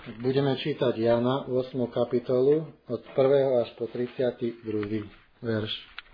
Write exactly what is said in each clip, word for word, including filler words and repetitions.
Budeme čítať Jána ôsmu kapitolu od prvého až po tridsiaty druhý verš.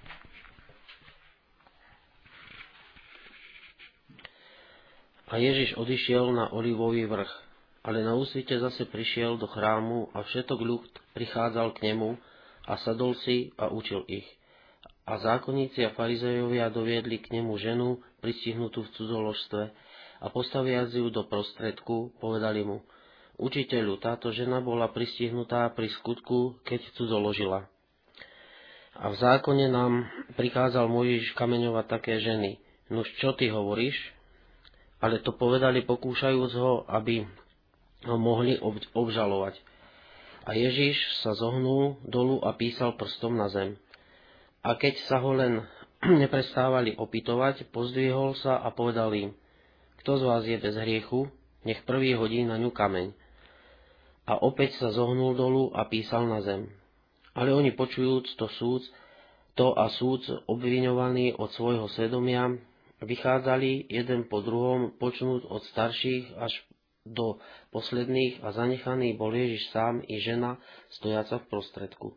A Ježiš odišiel na Olivový vrch, ale na úsvite zase prišiel do chrámu a všetok ľud prichádzal k nemu a sadol si a učil ich. A zákonníci a farizejovia doviedli k nemu ženu pristihnutú v cudzoložstve a postaviac ju do prostredku, povedali mu: Učiteľu, táto žena bola pristihnutá pri skutku, keď cudzoložila. A v zákone nám prikázal Mojžiš kameňovať také ženy. Nuž čo ty hovoríš? Ale to povedali pokúšajúc ho, aby ho mohli obžalovať. A Ježiš sa zohnul dolu a písal prstom na zem. A keď sa ho len neprestávali opytovať, pozdvihol sa a povedal im: Kto z vás je bez hriechu, nech prvý hodí na ňu kameň. A opäť sa zohnul dolu a písal na zem. Ale oni počujúc to súd, to a súd obviňovaní od svojho svedomia, vychádzali jeden po druhom, počnúť od starších až do posledných, a zanechaný bol Ježiš sám i žena stojaca v prostredku.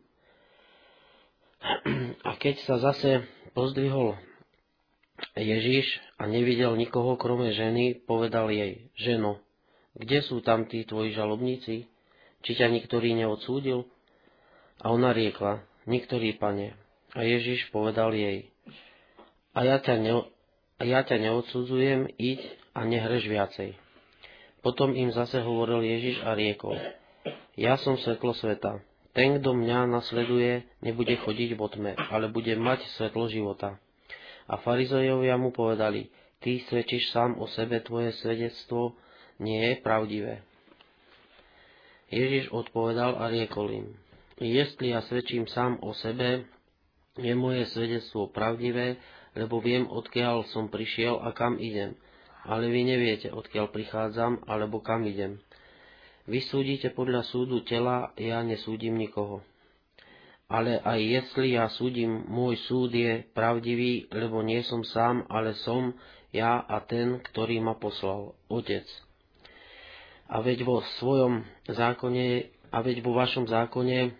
A keď sa zase pozdvihol Ježiš a nevidel nikoho krome ženy, povedal jej: Ženo, kde sú tam tí tvoji žalobníci? Či ťa niktorý neodsúdil? A ona riekla: Niktorý, Pane. A Ježiš povedal jej: A ja ťa, ne, a ja ťa neodsudzujem, iď a nehreš viacej. Potom im zase hovoril Ježiš a riekol: Ja som svetlo sveta. Ten, kto mňa nasleduje, nebude chodiť vo tme, ale bude mať svetlo života. A farizejovia mu povedali: Ty svedčíš sám o sebe, tvoje svedectvo nie je pravdivé. Ježiš odpovedal a riekol im: Jestli ja svedčím sám o sebe, je moje svedectvo pravdivé, lebo viem, odkiaľ som prišiel a kam idem. Ale vy neviete, odkiaľ prichádzam, alebo kam idem. Vy súdite podľa súdu tela, ja nesúdim nikoho. Ale aj jestli ja súdim, môj súd je pravdivý, lebo nie som sám, ale som ja a ten, ktorý ma poslal, Otec. A veď vo svojom zákone, a veď vo vašom zákone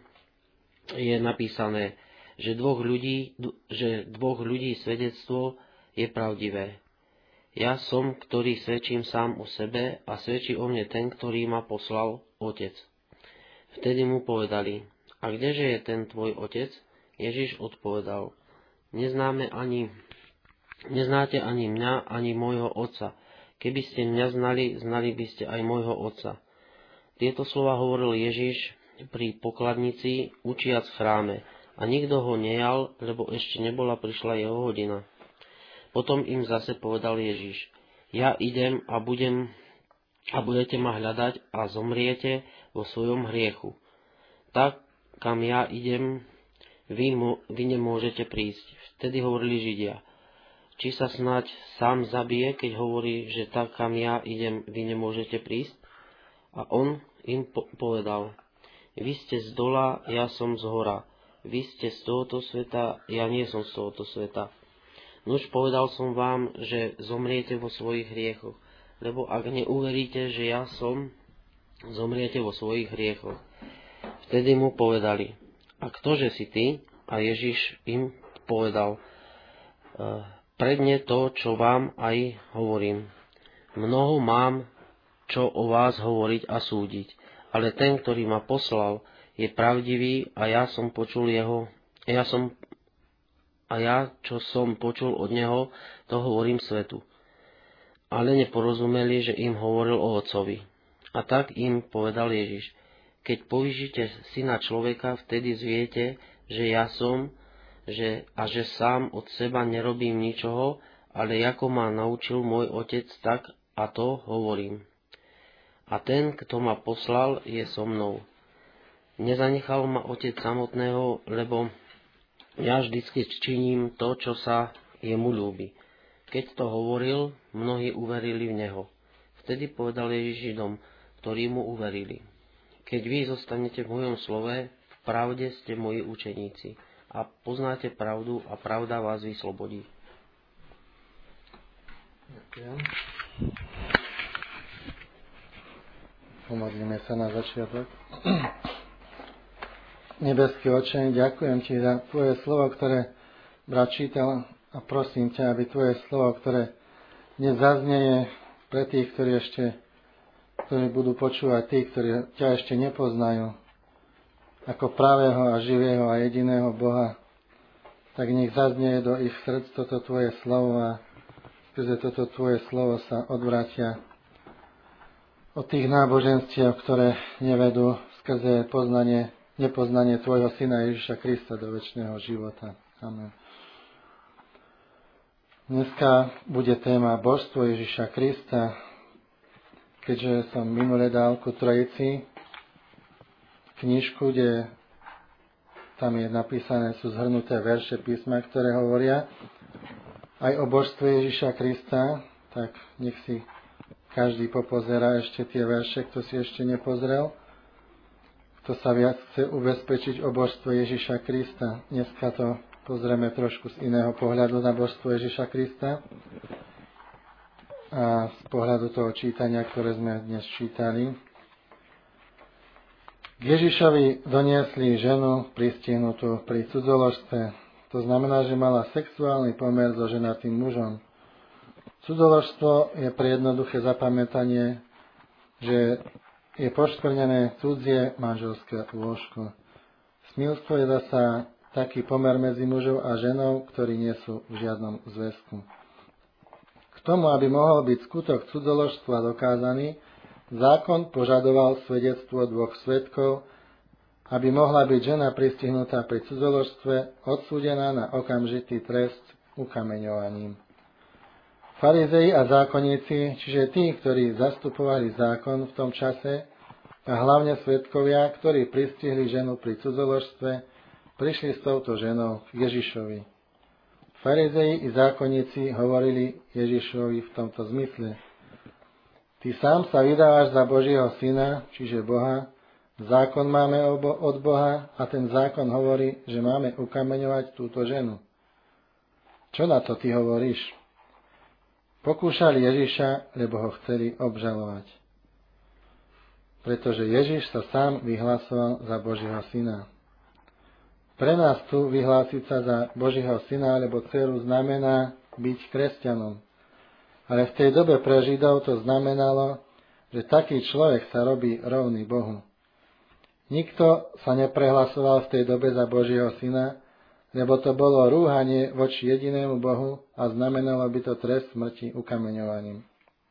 je napísané, že dvoch ľudí, že dvoch ľudí svedectvo je pravdivé. Ja som, ktorý svedčím sám o sebe, a svedčí o mne ten, ktorý ma poslal, Otec. Vtedy mu povedali: A kdeže je ten tvoj otec? Ježiš odpovedal: Neznáme ani, neznáte ani mňa, ani môjho otca. Keby ste mňa znali, znali by ste aj môjho otca. Tieto slova hovoril Ježiš pri pokladnici, učiac v chráme, a nikto ho nejal, lebo ešte nebola prišla jeho hodina. Potom im zase povedal Ježiš: Ja idem a budem a budete ma hľadať a zomriete vo svojom hriechu. Tak, kam ja idem, vy, mo, vy nemôžete prísť. Vtedy hovorili Židia: Či sa snáď sám zabije, keď hovorí, že tak, kam ja idem, vy nemôžete prísť? A on im po- povedal: Vy ste z dola, ja som z hora. Vy ste z tohoto sveta, ja nie som z tohoto sveta. Nuž povedal som vám, že zomriete vo svojich hriechoch, lebo ak neuveríte, že ja som, zomriete vo svojich hriechoch. Vtedy mu povedali: A ktože si ty? A Ježiš im povedal: E, predne to, čo vám aj hovorím. Mnoho mám, čo o vás hovoriť a súdiť, ale ten, ktorý ma poslal, je pravdivý a ja som počul jeho, ja som, a ja, čo som počul od neho, to hovorím svetu. Ale neporozumeli, že im hovoril o Otcovi. A tak im povedal Ježiš: Keď povyšíte Syna človeka, vtedy zviete, že ja som, že, a že sám od seba nerobím ničoho, ale ako ma naučil môj Otec, tak a to hovorím. A ten, kto ma poslal, je so mnou. Nezanechal ma Otec samotného, lebo ja vždycky činím to, čo sa jemu ľúbi. Keď to hovoril, mnohí uverili v neho. Vtedy povedal Ježiš Židom, ktorí mu uverili: Keď vy zostanete v mojom slove, v pravde ste moji učeníci a poznáte pravdu a pravda vás vyslobodí. Ďakujem. Pomodlíme sa na začiatok. Nebeský Otče, ďakujem Ti za Tvoje slovo, ktoré brat čítal a prosím ťa, aby Tvoje slovo, ktoré dnes zaznieje pre tých, ktorí ešte ktorí budú počúvať tí, ktorí ťa ešte nepoznajú ako pravého a živého a jediného Boha, tak nech zaznieje do ich srdc toto Tvoje slovo a skrze toto Tvoje slovo sa odvrátia od tých náboženstiev, ktoré nevedú skrze poznanie, nepoznanie Tvojho Syna Ježiša Krista do večného života. Amen. Dneska bude téma Božstvo Ježiša Krista, keďže som minule dal ku Trojici knižku, kde tam je napísané, sú zhrnuté verše písma, ktoré hovoria aj o Božstve Ježiša Krista, tak nech si každý popozerá ešte tie verše, kto si ešte nepozrel. Kto sa viac chce ubezpečiť o božstve Ježiša Krista. Dneska to pozrieme trošku z iného pohľadu na božstvo Ježiša Krista. A z pohľadu toho čítania, ktoré sme dnes čítali. K Ježišovi doniesli ženu pristihnutú pri cudzoložstve. To znamená, že mala sexuálny pomer so ženatým mužom. Cudzoložstvo je pre jednoduché zapamätanie, že je poškvrnené cudzie manželské lôžko. Smilstvo je zasa taký pomer medzi mužom a ženou, ktorí nie sú v žiadnom zväzku. K tomu, aby mohol byť skutok cudzoložstva dokázaný, zákon požadoval svedectvo dvoch svedkov, aby mohla byť žena pristihnutá pri cudzoložstve odsúdená na okamžitý trest ukameňovaním. Farizei a zákonníci, čiže tí, ktorí zastupovali zákon v tom čase, a hlavne svedkovia, ktorí pristihli ženu pri cudzoložstve, prišli s touto ženou k Ježišovi. Farizei i zákonníci hovorili Ježišovi v tomto zmysle: Ty sám sa vydávaš za Božieho syna, čiže Boha, zákon máme od Boha a ten zákon hovorí, že máme ukameňovať túto ženu. Čo na to ty hovoríš? Pokúšali Ježiša, lebo ho chceli obžalovať. Pretože Ježiš sa sám vyhlasoval za Božieho syna. Pre nás tu vyhlásiť sa za Božieho syna alebo dceru znamená byť kresťanom. Ale v tej dobe pre Židov to znamenalo, že taký človek sa robí rovný Bohu. Nikto sa neprehlasoval v tej dobe za Božieho syna, lebo to bolo rúhanie voči jedinému Bohu a znamenalo by to trest smrti ukameňovaním.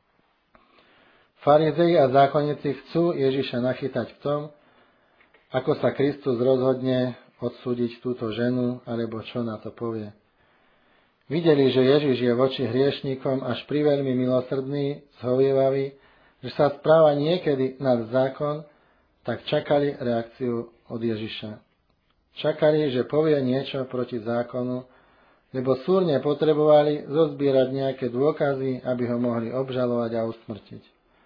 Farizei a zákonníci chcú Ježiša nachytať v tom, ako sa Kristus rozhodne odsúdiť túto ženu, alebo čo na to povie. Videli, že Ježiš je voči hriešnikom až priveľmi milosrdný, zhovievavý, že sa správa niekedy nad zákon, tak čakali reakciu od Ježiša. Čakali, že povie niečo proti zákonu, lebo súrne potrebovali zozbierať nejaké dôkazy, aby ho mohli obžalovať a usmrtiť.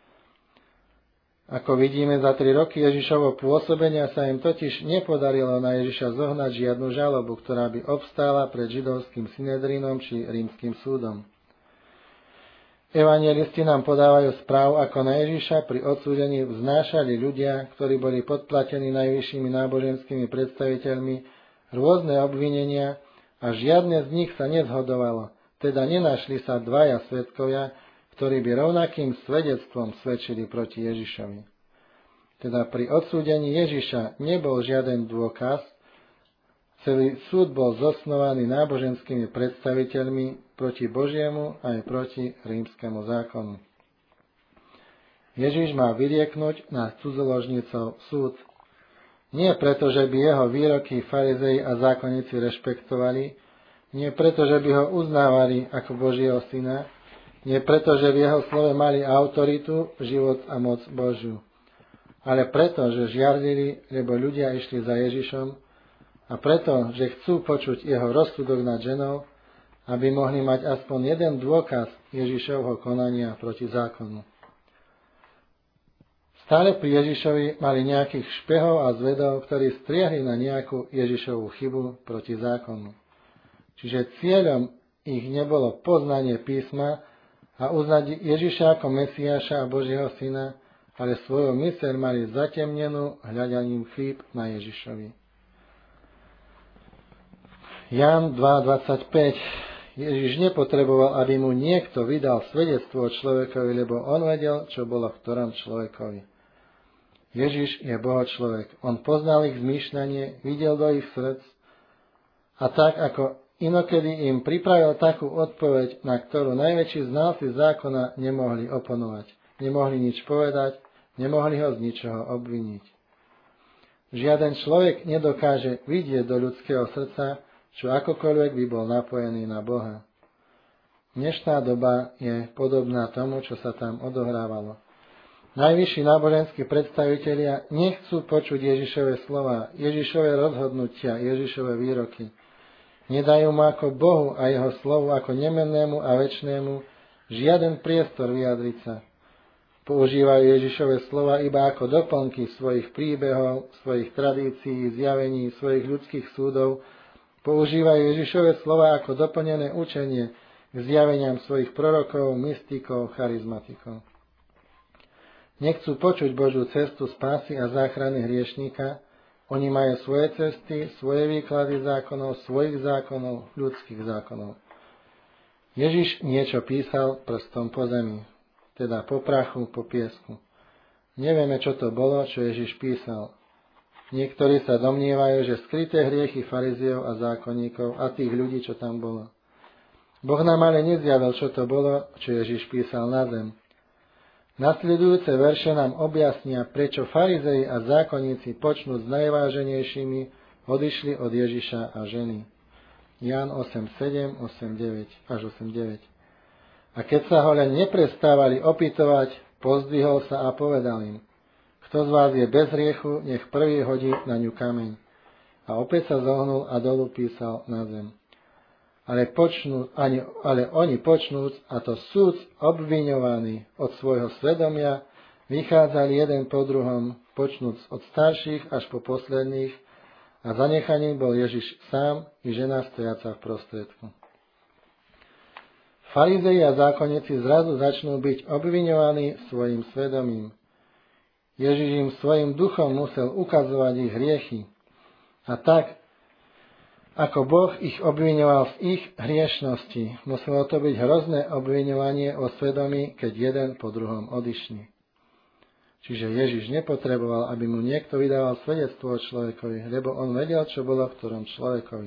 Ako vidíme, za tri roky Ježišovho pôsobenia sa im totiž nepodarilo na Ježiša zohnať žiadnu žalobu, ktorá by obstála pred židovským synedrínom či rímskym súdom. Evanjelisti nám podávajú správu, ako na Ježiša pri odsúdení vznášali ľudia, ktorí boli podplatení najvyššími náboženskými predstaviteľmi, rôzne obvinenia a žiadne z nich sa nezhodovalo, teda nenašli sa dvaja svedkovia, ktorí by rovnakým svedectvom svedčili proti Ježišovi. Teda pri odsúdení Ježiša nebol žiaden dôkaz, celý súd bol zosnovaný náboženskými predstaviteľmi proti Božiemu aj proti rímskemu zákonu. Ježiš má vyrieknúť na cudzoložnicov súd. Nie preto, že by jeho výroky farizei a zákonníci rešpektovali, nie preto, že by ho uznávali ako Božieho syna, nie preto, že v jeho slove mali autoritu, život a moc Božiu, ale preto, že žiarlili, lebo ľudia išli za Ježišom a preto, že chcú počuť jeho rozsudok nad ženou, aby mohli mať aspoň jeden dôkaz Ježišovho konania proti zákonu. Stále pri Ježišovi mali nejakých špehov a zvedov, ktorí striehli na nejakú Ježišovú chybu proti zákonu. Čiže cieľom ich nebolo poznanie písma a uznať Ježiša ako Mesiáša a Božieho syna, ale svoju myseľ mali zatemnenú hľadaním chýb na Ježišovi. Ján dva dvadsaťpäť. Ježiš nepotreboval, aby mu niekto vydal svedectvo o človekovi, lebo on vedel, čo bolo v ktorom človekovi. Ježiš je Bohočlovek. On poznal ich zmýšľanie, videl do ich srdc a tak, ako inokedy im pripravil takú odpoveď, na ktorú najväčší znalci zákona nemohli oponovať, nemohli nič povedať, nemohli ho z ničoho obviniť. Žiaden človek nedokáže vidieť do ľudského srdca, čo akokoľvek by bol napojený na Boha. Dnešná doba je podobná tomu, čo sa tam odohrávalo. Najvyšší náboženskí predstavitelia nechcú počuť Ježišove slova, Ježišove rozhodnutia, Ježišove výroky. Nedajú mu ako Bohu a jeho slovu ako nemennému a večnému žiaden priestor vyjadriť sa. Používajú Ježišove slova iba ako doplnky svojich príbehov, svojich tradícií, zjavení, svojich ľudských súdov. Používajú Ježišove slova ako doplnené učenie k zjaveniam svojich prorokov, mystikov, charizmatikov. Nechcú počuť Božiu cestu spásy a záchrany hriešníka. Oni majú svoje cesty, svoje výklady zákonov, svojich zákonov, ľudských zákonov. Ježiš niečo písal prstom po zemi, teda po prachu, po piesku. Nevieme, čo to bolo, čo Ježiš písal. Niektorí sa domnievajú, že skryté hriechy farizeov a zákonníkov a tých ľudí, čo tam bolo. Boh nám ale nezjavil, čo to bolo, čo Ježiš písal na zem. Nasledujúce verše nám objasnia, prečo farizei a zákonníci počnúc s najváženejšími odišli od Ježiša a ženy. Ján osem sedem, osem deväť až osem deväť. A keď sa ho len neprestávali opytovať, pozdvihol sa a povedal im: Kto z vás je bez hriechu, nech prvý hodí na ňu kameň. A opäť sa zohnul a dolu písal na zem. Ale, počnú, ani, ale oni počnúc, a to súd obviňovaní od svojho svedomia, vychádzali jeden po druhom, počnúc od starších až po posledných, a zanechaný bol Ježiš sám i žena stojaca v prostriedku. Farizei a zákonníci zrazu začnú byť obviňovaní svojim svedomím. Ježiš im svojim duchom musel ukazovať ich hriechy. A tak, ako Boh ich obviňoval z ich hriešnosti, muselo to byť hrozné obviňovanie o svedomí, keď jeden po druhom odišli. Čiže Ježiš nepotreboval, aby mu niekto vydával svedectvo o človekovi, lebo on vedel, čo bolo v ktorom človekovi.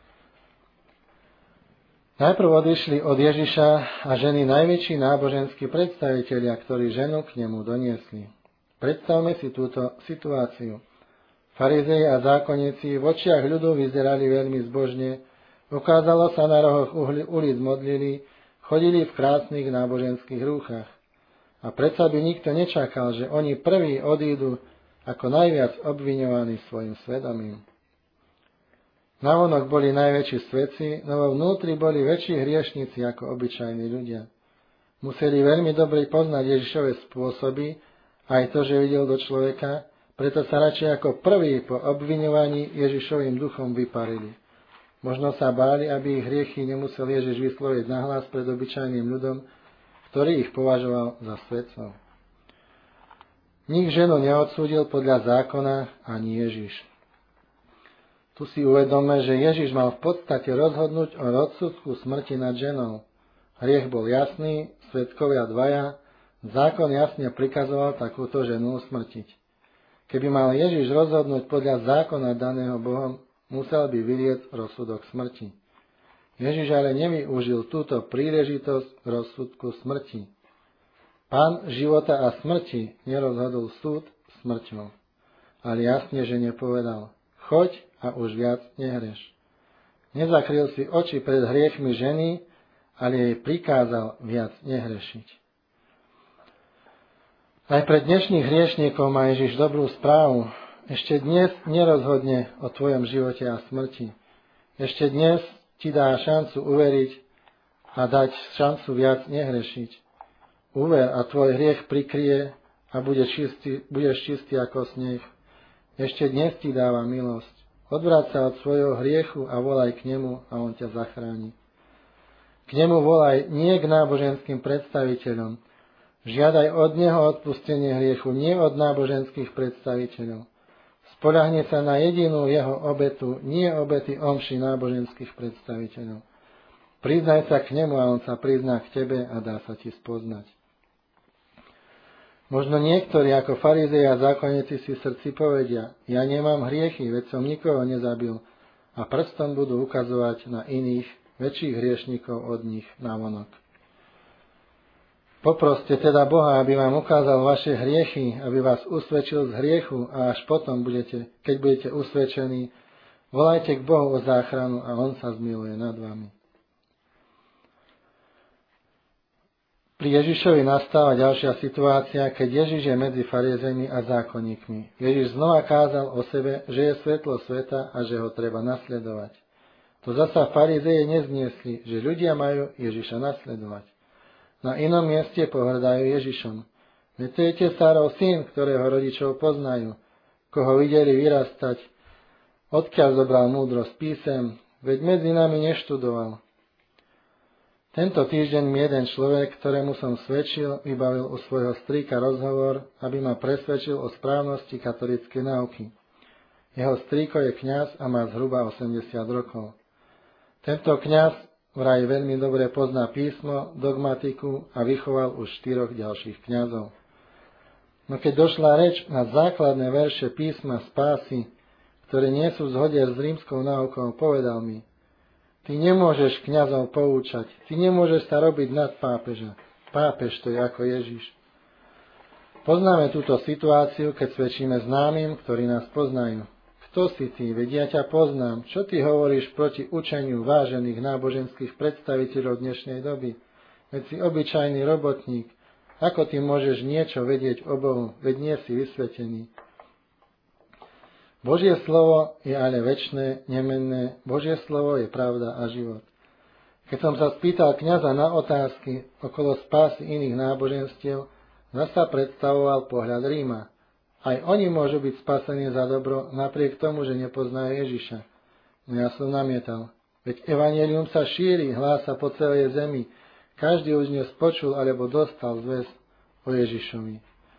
Najprv odišli od Ježiša a ženy najväčší náboženskí predstavitelia, ktorí ženu k nemu doniesli. Predstavme si túto situáciu. Farizei a zákonníci v očiach ľudu vyzerali veľmi zbožne, ukázalo sa na rohoch ulic modlili, chodili v krásnych náboženských rúchach. A predsa by nikto nečakal, že oni prví odídu ako najviac obviňovaní svojim svedomím. Navonok boli najväčší svetci, no vo vnútri boli väčší hriešnici ako obyčajní ľudia. Museli veľmi dobre poznať Ježišove spôsoby, aj to, že videl do človeka, preto sa radšej ako prví po obviňovaní Ježišovým duchom vyparili. Možno sa báli, aby ich hriechy nemusel Ježiš vysloviť nahlas pred obyčajným ľudom, ktorý ich považoval za svetcov. Nik ženu neodsúdil podľa zákona, ani Ježiš. Tu si uvedome, že Ježiš mal v podstate rozhodnúť o rozsudku smrti nad ženou. Hriech bol jasný, svedkovia dvaja, zákon jasne prikazoval takúto ženu usmrtiť. Keby mal Ježiš rozhodnúť podľa zákona daného Bohom, musel by vylieť rozsudok smrti. Ježiš ale nevyužil túto príležitosť k rozsudku smrti. Pán života a smrti nerozhodol súd smrťou, ale jasne, že nepovedal: choď a už viac nehreš. Nezakryl si oči pred hriechmi ženy, ale jej prikázal viac nehrešiť. Aj pre dnešných hriešníkov má Ježiš dobrú správu. Ešte dnes nerozhodne o tvojom živote a smrti. Ešte dnes ti dá šancu uveriť a dať šancu viac nehrešiť. Uver a tvoj hriech prikrie a budeš čistý, budeš čistý ako sneh. Ešte dnes ti dáva milosť. Odvráť sa od svojho hriechu a volaj k nemu a on ťa zachráni. K nemu volaj nie k náboženským predstaviteľom. Žiadaj od neho odpustenie hriechu, nie od náboženských predstaviteľov. Spoľahni sa na jedinú jeho obetu, nie obety omši náboženských predstaviteľov. Priznaj sa k nemu a on sa prizná k tebe a dá sa ti spoznať. Možno niektorí ako farizei a zákonníci si v srdci povedia, ja nemám hriechy, veď som nikoho nezabil, a prstom budú ukazovať na iných, väčších hriešnikov od nich navonok. Poproste teda Boha, aby vám ukázal vaše hriechy, aby vás usvedčil z hriechu a až potom, budete, keď budete usvedčení, volajte k Bohu o záchranu a on sa zmiluje nad vami. Pri Ježišovi nastáva ďalšia situácia, keď Ježiš je medzi farizejmi a zákonníkmi. Ježiš znova kázal o sebe, že je svetlo sveta a že ho treba nasledovať. To zasa farizeje nezniesli, že ľudia majú Ježiša nasledovať. Na inom mieste pohrdajú Ježišom. Veď to je tesárov syn, ktorého rodičov poznajú, koho videli vyrastať, odkiaľ zobral múdrosť písem, veď medzi nami neštudoval. Tento týždeň mi jeden človek, ktorému som svedčil, vybavil u svojho strýka rozhovor, aby ma presvedčil o správnosti katolíckej nauky. Jeho strýko je kňaz a má zhruba osemdesiat rokov. Tento kňaz vraj veľmi dobre pozná písmo, dogmatiku a vychoval už štyroch ďalších kňazov. No keď došla reč na základné verše písma spásy, ktoré nie sú v zhode s rímskou náukou, povedal mi, ty nemôžeš kňazov poučať, ty nemôžeš sa robiť nad pápeža. Pápež to je ako Ježiš. Poznáme túto situáciu, keď svedčíme známym, ktorí nás poznajú. Kto si ty? Veď ja ťa poznám. Čo ty hovoríš proti učeniu vážených náboženských predstaviteľov dnešnej doby? Veď si obyčajný robotník. Ako ty môžeš niečo vedieť o Bohu? Veď nie si vysvetený. Božie slovo je ale večné, nemenné. Božie slovo je pravda a život. Keď som sa spýtal kňaza na otázky okolo spásy iných náboženstiev, zasa predstavoval pohľad Ríma. Aj oni môžu byť spasení za dobro, napriek tomu, že nepoznajú Ježiša. No ja som namietal. Veď evanjelium sa šíri, hlása po celej zemi. Každý už dnes počul alebo dostal zvesť o Ježišovi.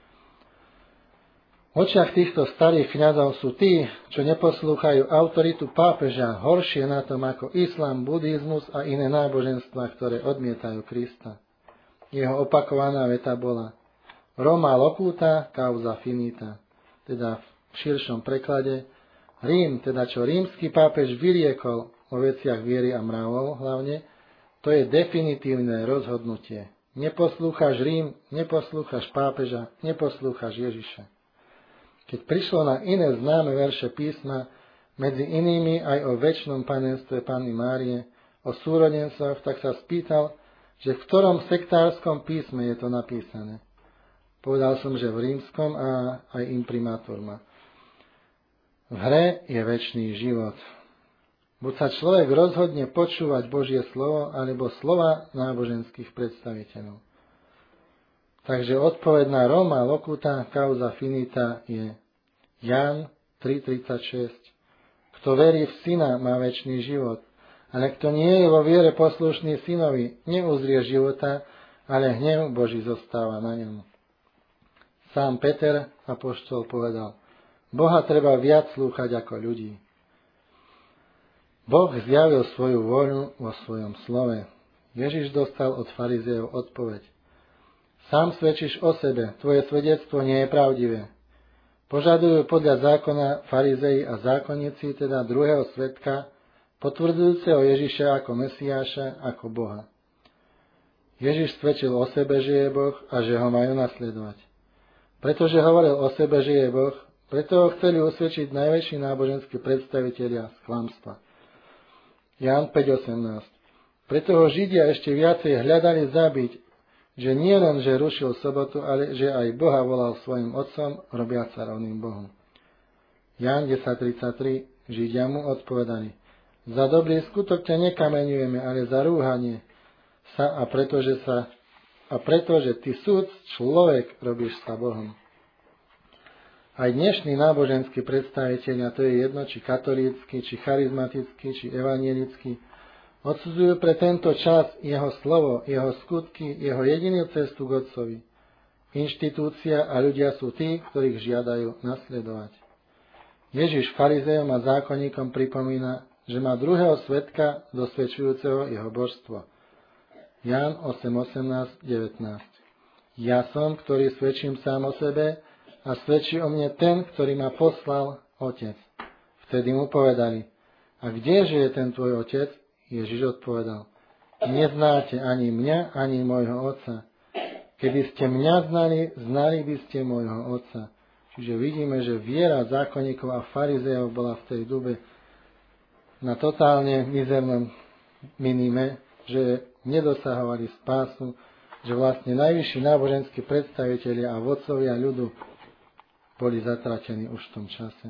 V očiach týchto starých kňazov sú tí, čo neposlúchajú autoritu pápeža, horšie na tom ako islám, buddhizmus a iné náboženstvá, ktoré odmietajú Krista. Jeho opakovaná veta bola Roma locuta, causa finita, teda v širšom preklade Rím, teda čo rímsky pápež vyriekol o veciach viery a mravov hlavne, to je definitívne rozhodnutie. Neposlúchaš Rím, neposlúchaš pápeža, neposlúchaš Ježiša. Keď prišlo na iné známe verše písma, medzi inými aj o večnom panenstve Panny Márie, o súrodencoch, tak sa spýtal, že v ktorom sektárskom písme je to napísané. Povedal som, že v rímskom a aj imprimátorma. V hre je večný život. Buď sa človek rozhodne počúvať Božie slovo, alebo slova náboženských predstaviteľov. Takže odpoveď na Roma locuta causa finita je Ján tri tridsaťšesť. Kto verí v syna, má večný život, ale kto nie je vo viere poslušný synovi, neuzrie života, ale hnev Boží zostáva na ňom. Sám Peter, apoštol, povedal, Boha treba viac slúchať ako ľudí. Boh zjavil svoju vôľu vo svojom slove. Ježiš dostal od farizejov odpoveď. Sám svedčíš o sebe, tvoje svedectvo nie je pravdivé. Požadujú podľa zákona farizei a zákonníci, teda druhého svedka, potvrdzujúceho Ježiša ako Mesiáša, ako Boha. Ježiš svedčil o sebe, že je Boh a že ho majú nasledovať. Pretože hovoril o sebe, že je Boh, preto ho chceli usvedčiť najväčší náboženskí predstavitelia z klamstva. Ján päť osemnásť. Preto ho Židia ešte viacej hľadali zabiť, že nie len, že rušil sobotu, ale že aj Boha volal svojim otcom, robiac sa rovným Bohu. Ján desať tridsaťtri. Židia mu odpovedali, za dobrý skutok ťa nekameňujeme, ale za rúhanie sa a pretože sa a pretože ty súd človek robíš sa Bohom. Aj dnešní náboženskí predstavitelia, to je jedno, či katolícky, či charizmatický, či evanielický, odsudzujú pre tento čas jeho slovo, jeho skutky, jeho jedinú cestu k Otcovi. inštitúcia a ľudia sú tí, ktorých žiadajú nasledovať. Ježiš farizejom a zákonníkom pripomína, že má druhého svedka dosvedčujúceho jeho božstvo. Ján osem, osemnásť, devätnásť. Ja som, ktorý svedčím sám o sebe a svedčí o mne ten, ktorý ma poslal, Otec. Vtedy mu povedali, a kdeže je ten tvoj otec? Ježiš odpovedal, neznáte ani mňa, ani môjho otca. Keby ste mňa znali, znali by ste môjho otca. Čiže vidíme, že viera zákonníkov a farizejov bola v tej dobe na totálne mizernom minime, že nedosahovali spásu, že vlastne najvyšší náboženskí predstavitelia a vodcovia ľudu boli zatratení už v tom čase.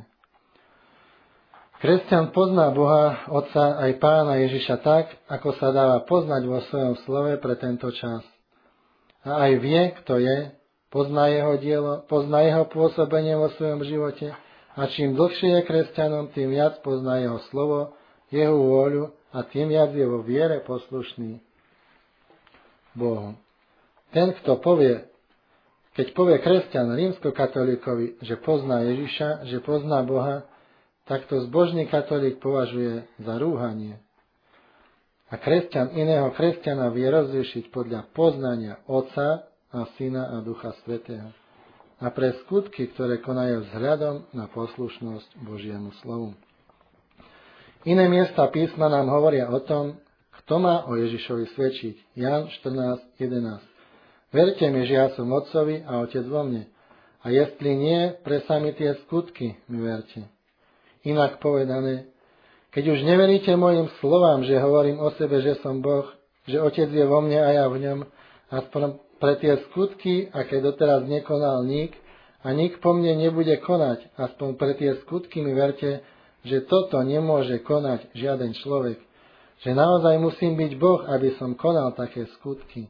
Kresťan pozná Boha, Otca aj Pána Ježiša tak, ako sa dáva poznať vo svojom slove pre tento čas. A aj vie, kto je, pozná jeho dielo, pozná jeho pôsobenie vo svojom živote a čím dlhšie je kresťanom, tým viac pozná jeho slovo, jeho vôľu a tým viac je vo viere poslušný Bohu. Ten, kto povie, keď povie kresťan rímskokatolíkovi, že pozná Ježiša, že pozná Boha, tak to zbožný katolík považuje za rúhanie. A kresťan iného kresťana vie rozlíšiť podľa poznania Otca a Syna a Ducha Svätého. A pre skutky, ktoré konajú vzhľadom na poslušnosť Božiemu slovu. Iné miesta písma nám hovoria o tom, kto má o Ježišovi svedčiť. Ján štrnásť, jedenásť. Verte mi, že ja som Otcovi a Otec vo mne. A jestli nie, pre sami tie skutky mi verte. Inak povedané, keď už neveríte mojim slovám, že hovorím o sebe, že som Boh, že Otec je vo mne a ja v ňom, aspoň pre tie skutky, aké doteraz nekonal nik, a nik po mne nebude konať, aspoň pre tie skutky mi verte, že toto nemôže konať žiaden človek, že naozaj musím byť Boh, aby som konal také skutky.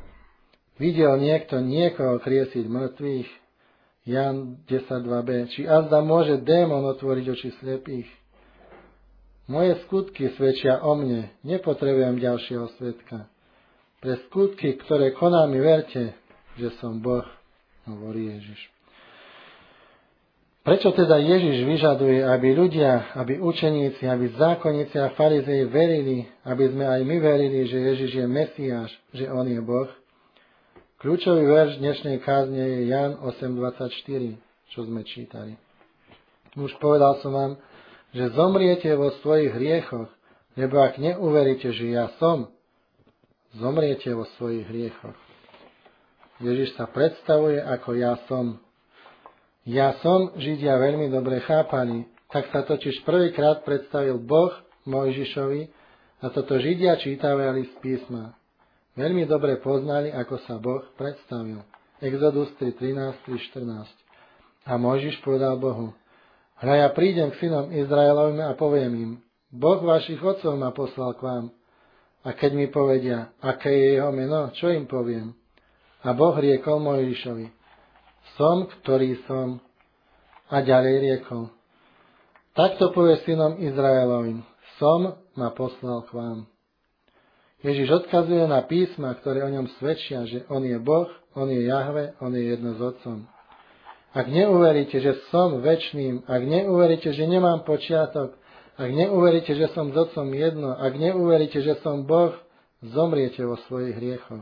Videl niekto niekoho kriesiť mŕtvych? Ján desať, dva b. Či azda môže démon otvoriť oči slepých? Moje skutky svedčia o mne, nepotrebujem ďalšieho svedka. Pre skutky, ktoré koná mi, verte, že som Boh, hovorí Ježiš. Prečo teda Ježiš vyžaduje, aby ľudia, aby učeníci, aby zákonníci a farizei verili, aby sme aj my verili, že Ježiš je Mesiáš, že on je Boh? Kľúčový verš dnešnej kázne je Ján osem, dvadsaťštyri, čo sme čítali. Už povedal som vám, že zomriete vo svojich hriechoch, lebo ak neuveríte, že ja som, zomriete vo svojich hriechoch. Ježiš sa predstavuje ako ja som. Ja som Židia veľmi dobre chápali, tak sa totiž prvýkrát predstavil Boh Mojžišovi a toto Židia čítavali z písma. Veľmi dobre poznali, ako sa Boh predstavil. Exodus tri, trinásť, tri, štrnásť. A Mojžiš povedal Bohu, hľa ja prídem k synom Izraelovým a poviem im, Boh vašich otcov ma poslal k vám. A keď mi povedia, aké je jeho meno, čo im poviem? A Boh riekol Mojžišovi, som, ktorý som. A ďalej riekol, takto povie synom Izraelovým, som ma poslal k vám. Ježiš odkazuje na písma, ktoré o ňom svedčia, že on je Boh, on je Jahve, on je jedno s Otcom. Ak neuveríte, že som večným, ak neuveríte, že nemám počiatok, ak neuveríte, že som s Otcom jedno, ak neuveríte, že som Boh, zomriete vo svojich hriechoch.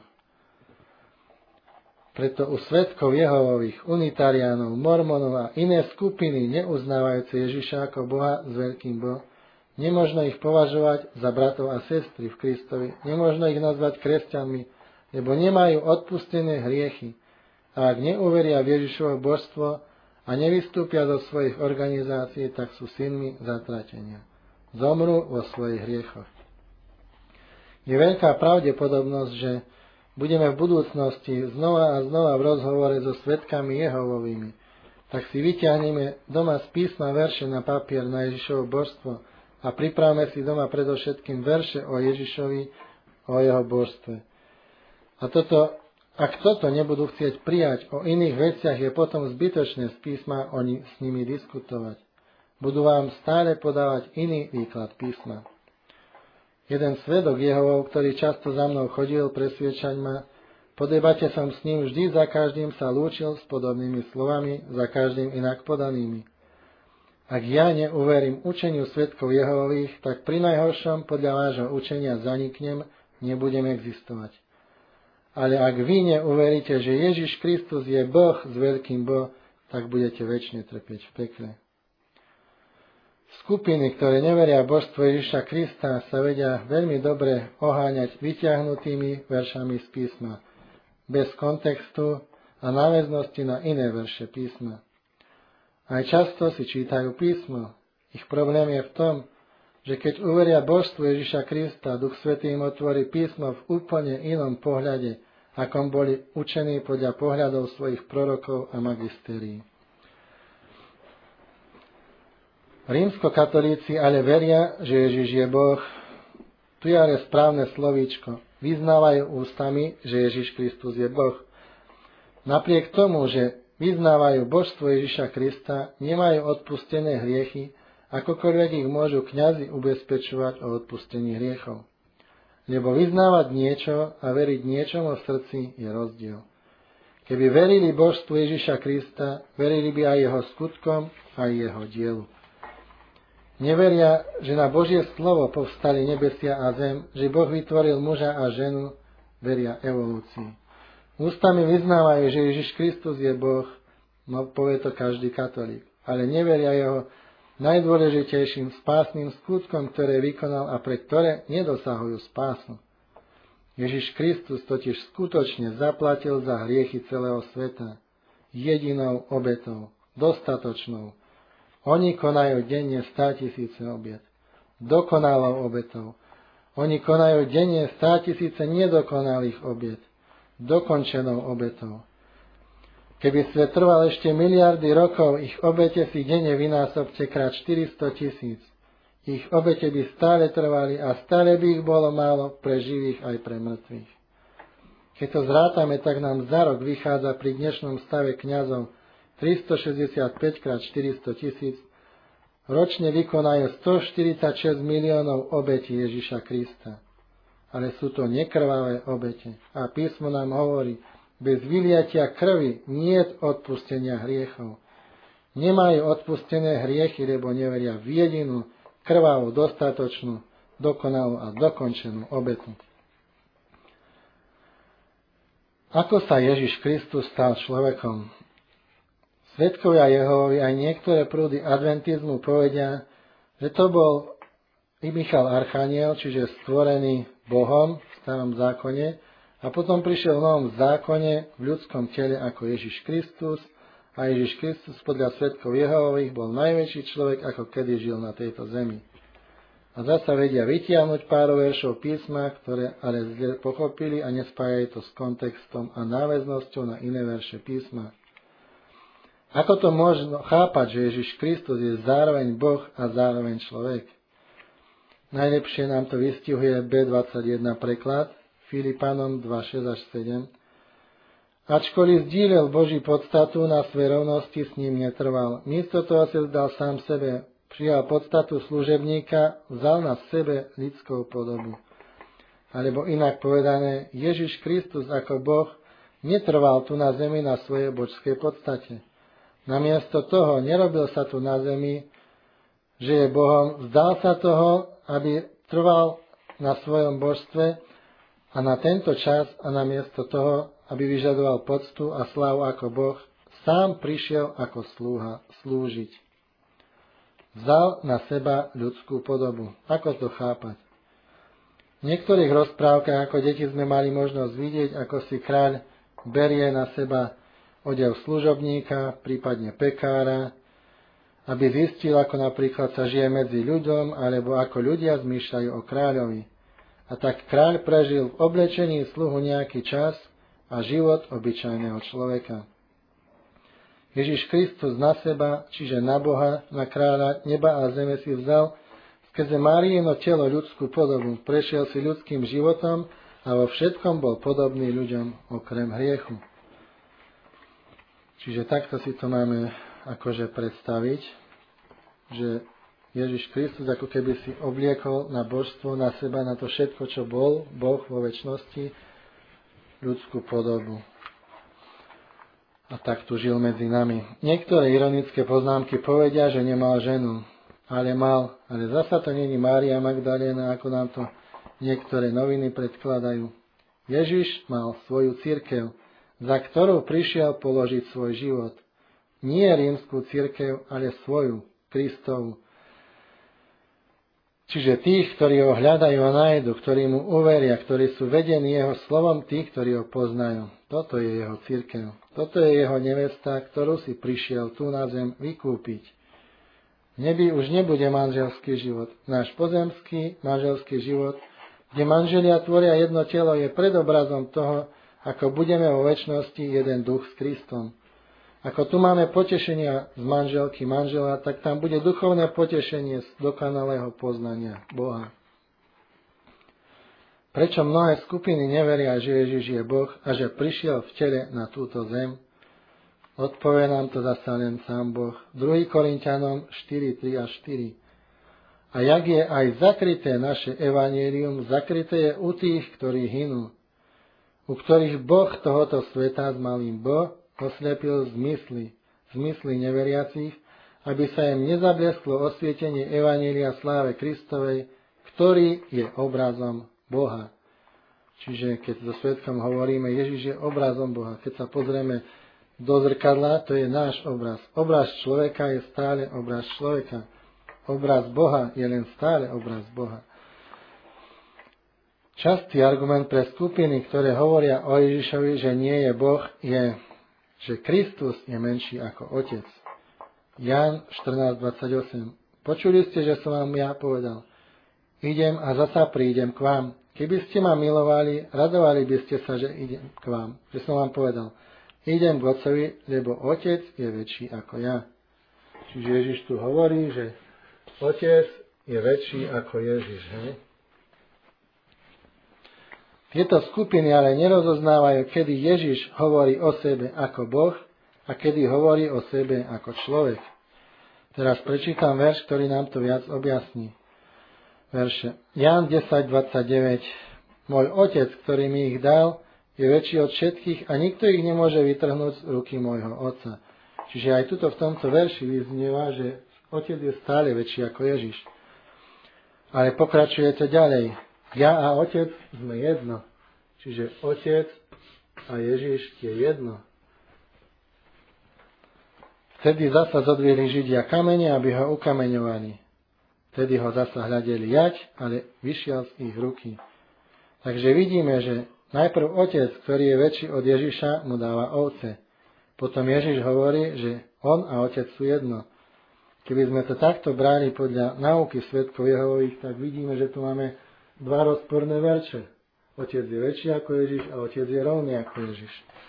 Preto u svedkov Jehovových, unitariánov, mormonov a iné skupiny neuznávajúce Ježiša ako Boha s veľkým Boh, nemožno ich považovať za bratov a sestry v Kristovi, nemožno ich nazvať kresťanmi, lebo nemajú odpustené hriechy. A ak neuveria v Ježišovo božstvo a nevystúpia zo svojich organizácií, tak sú synmi zatratenia. Zomrú vo svojich hriechoch. Je veľká pravdepodobnosť, že budeme v budúcnosti znova a znova v rozhovore so svedkami Jehovovými. Tak si vyťahneme doma z písma verše na papier na Ježišovo božstvo a pripravme si doma predovšetkým verše o Ježišovi, o jeho božstve. A toto, ak toto nebudú chcieť prijať o iných veciach, je potom zbytočné z písma oni s nimi diskutovať. Budú vám stále podávať iný výklad písma. Jeden svedok Jehovov, ktorý často za mnou chodil presviečať ma, Po debate som s ním vždy za každým sa lúčil s podobnými slovami, za každým inak podanými. Ak ja neuverím učeniu svedkov Jehovových, tak pri najhoršom podľa vášho učenia zaniknem, nebudem existovať. Ale ak vy neuveríte, že Ježiš Kristus je Boh s veľkým Bo, tak budete večne trpieť v pekle. Skupiny, ktoré neveria v božstvo Ježiša Krista, sa vedia veľmi dobre oháňať vyťahnutými veršami z písma, bez kontextu a náväznosti na iné verše písma. Aj často si čítajú písmo. Ich problém je v tom, že keď uveria božstvu Ježiša Krista, Duch Svätý im otvorí písmo v úplne inom pohľade, akom boli učení podľa pohľadov svojich prorokov a magistérií. Rímskokatolíci ale veria, že Ježiš je Boh. Tu je ale správne slovíčko. Vyznávajú ústami, že Ježiš Kristus je Boh. Napriek tomu, že vyznávajú božstvo Ježiša Krista, nemajú odpustené hriechy, akokoľvek ich môžu kňazi ubezpečovať o odpustení hriechov. Lebo vyznávať niečo a veriť niečomu v srdci je rozdiel. Keby verili božstvu Ježiša Krista, verili by aj jeho skutkom, aj jeho dielu. Neveria, že na Božie slovo povstali nebesia a zem, že Boh vytvoril muža a ženu, veria evolúcii. Ústami vyznávajú, že Ježiš Kristus je Boh, no povie to každý katolík, ale neveria jeho najdôležitejším spásnym skutkom, ktoré vykonal a pre ktoré nedosahujú spásu. Ježiš Kristus totiž skutočne zaplatil za hriechy celého sveta jedinou obetou, dostatočnou. Oni konajú denne státisíce obiet, dokonalou obetou. Oni konajú denne státisíce nedokonalých obiet, dokončenou obetou. Keby svet trval ešte miliardy rokov, ich obete si denne vynásobte krát štyristo tisíc. Ich obete by stále trvali a stále by ich bolo málo pre živých aj pre mŕtvych. Keď to zrátame, tak nám za rok vychádza pri dnešnom stave kňazov tristošesťdesiatpäť krát štyristo tisíc, ročne vykonajú stoštyridsaťšesť miliónov obetí Ježiša Krista. Ale sú to nekrvavé obete. A písmo nám hovorí, bez vyliatia krvi niet odpustenia hriechov. Nemajú odpustené hriechy, lebo neveria v jedinú, krvavú, dostatočnú, dokonalú a dokončenú obetu. Ako sa Ježiš Kristus stal človekom? Svedkovia Jehovovi aj niektoré prúdy adventizmu povedia, že to bol i Michal Archaniel, čiže stvorený Bohom v starom zákone, a potom prišiel v novom zákone v ľudskom tele ako Ježiš Kristus, a Ježiš Kristus podľa svedkov Jehovových bol najväčší človek, ako kedy žil na tejto zemi. A zasa vedia vytiahnuť pár veršov písma, ktoré ale zle pochopili a nespájajú to s kontextom a náväznosťou na iné verše písma. Ako to možno chápať, že Ježiš Kristus je zároveň Boh a zároveň človek? Najlepšie nám to vystihuje bé dvadsaťjeden preklad, Filipanom dva šesť až sedem. Ačkoliv zdílel Boží podstatu, na svojej rovnosti s ním netrval. Místo toho sa vzdal sám sebe, prijal podstatu služebníka, vzal na sebe ľudskou podobu. Alebo inak povedané, Ježiš Kristus ako Boh netrval tu na zemi na svojej božskej podstate. Namiesto toho nerobil sa tu na zemi, že je Bohom, vzdal sa toho, aby trval na svojom božstve a na tento čas a namiesto toho, aby vyžadoval poctu a slávu ako Boh, sám prišiel ako slúha slúžiť. Vzal na seba ľudskú podobu. Ako to chápať? V niektorých rozprávkach ako deti sme mali možnosť vidieť, ako si kráľ berie na seba odev služobníka, prípadne pekára, aby zistil, ako napríklad sa žije medzi ľuďom, alebo ako ľudia zmýšľajú o kráľovi. A tak kráľ prežil v oblečení sluhu nejaký čas a život obyčajného človeka. Ježiš Kristus na seba, čiže na Boha, na kráľa neba a zeme si vzal skrze Máriino telo ľudskú podobu, prešiel si ľudským životom a vo všetkom bol podobný ľuďom okrem hriechu. Čiže takto si to máme akože predstaviť, že Ježiš Kristus ako keby si obliekol na božstvo, na seba, na to všetko, čo bol Boh vo večnosti, ľudskú podobu. A tak tu žil medzi nami. Niektoré ironické poznámky povedia, že nemal ženu, ale mal, ale zasa to není Mária Magdaléna, ako nám to niektoré noviny predkladajú. Ježiš mal svoju cirkev, za ktorú prišiel položiť svoj život. Nie rímsku cirkev, ale svoju, Kristovu. Čiže tých, ktorí ho hľadajú a nájdu, ktorí mu uveria, ktorí sú vedení jeho slovom, tých, ktorí ho poznajú. Toto je jeho cirkev. Toto je jeho nevesta, ktorú si prišiel tu na zem vykúpiť. V nebi už nebude manželský život. Náš pozemský manželský život, kde manželia tvoria jedno telo, je predobrazom toho, ako budeme vo večnosti jeden duch s Kristom. Ako tu máme potešenia z manželky manžela, tak tam bude duchovné potešenie z dokonalého poznania Boha. Prečo mnohé skupiny neveria, že Ježiš je Boh a že prišiel v tele na túto zem? Odpovie nám to zasa len sám Boh. druhý Korinťanom štyri, tri a štyri. A jak je aj zakryté naše evanjelium, zakryté je u tých, ktorí hynú, u ktorých Boh tohoto sveta s malým Boh oslepil zmysly, zmysly neveriacich, aby sa im nezablesklo osvietenie evanjelia sláve Kristovej, ktorý je obrazom Boha. Čiže keď so svedkom hovoríme, Ježiš je obrazom Boha. Keď sa pozrieme do zrkadla, to je náš obraz. Obraz človeka je stále obraz človeka. Obraz Boha je len stále obraz Boha. Častý argument pre skupiny, ktoré hovoria o Ježišovi, že nie je Boh, je, že Kristus je menší ako Otec. Ján štrnásť dvadsaťosem. Počuli ste, že som vám ja povedal. Idem a zasa prídem k vám. Keby ste ma milovali, radovali by ste sa, že idem k vám. Že som vám povedal. Idem k Otcovi, lebo Otec je väčší ako ja. Čiže Ježiš tu hovorí, že Otec je väčší ako Ježiš. Hej? Tieto skupiny ale nerozoznávajú, kedy Ježiš hovorí o sebe ako Boh a kedy hovorí o sebe ako človek. Teraz prečítam verš, ktorý nám to viac objasní. Verše. Ján desať dvadsaťdeväť. Môj Otec, ktorý mi ich dal, je väčší od všetkých a nikto ich nemôže vytrhnúť z ruky môjho Otca. Čiže aj tuto v tomto verši vyznieva, že Otec je stále väčší ako Ježiš. Ale pokračuje to ďalej. Ja a Otec sme jedno. Čiže Otec a Ježiš je jedno. Vtedy zasa zodvihli Židia kamene, aby ho ukameňovali. Vtedy ho zasa hľadeli jať, ale vyšiel z ich ruky. Takže vidíme, že najprv Otec, ktorý je väčší od Ježiša, mu dáva ovce. Potom Ježiš hovorí, že on a Otec sú jedno. Keby sme to takto brali podľa náuky svedkov Jehovových, tak vidíme, že tu máme dva rozporné verše. Otec je väčší ako Ježiš a Otec je rovný ako Ježiš.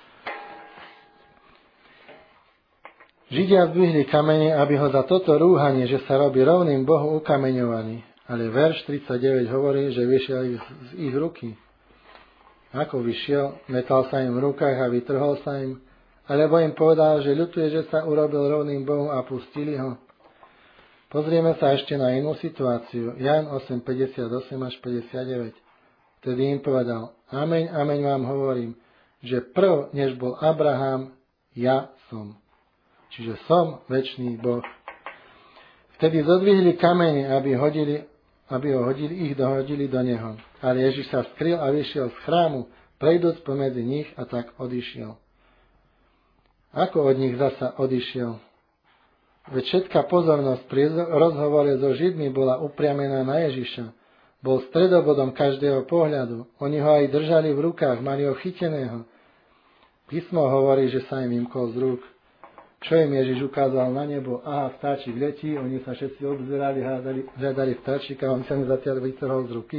Židia zdvihli kamene, aby ho za toto rúhanie, že sa robí rovným Bohu, ukameňovali. Ale verš tridsaťdeväť hovorí, že vyšiel z ich ruky. Ako vyšiel, metal sa im v rukách a vytrhol sa im, alebo im povedal, že ľutuje, že sa urobil rovným Bohu a pustili ho. Pozrieme sa ešte na inú situáciu. Ján osem päťdesiatosem až päťdesiatdeväť. Vtedy im povedal, ameň, ameň vám hovorím, že prv, než bol Abraham, ja som. Čiže som večný Boh. Vtedy zodvihli kamene, aby, hodili, aby ho hodili, ich dohodili do neho. Ale Ježiš sa skryl a vyšiel z chrámu, prejdúc pomedzi nich a tak odišiel. Ako od nich zasa odišiel? Veď všetká pozornosť pri rozhovore so Židmi bola upriamená na Ježiša. Bol stredobodom každého pohľadu. Oni ho aj držali v rukách, mali ho chyteného. Písmo hovorí, že sa im vymkol z rúk. Čo im Ježiš ukázal na nebo? Aha, vtáčik letí, oni sa všetci obzerali, hľadali, hľadali vtáčika, on sa mi zatiaľ vytrhol z ruky.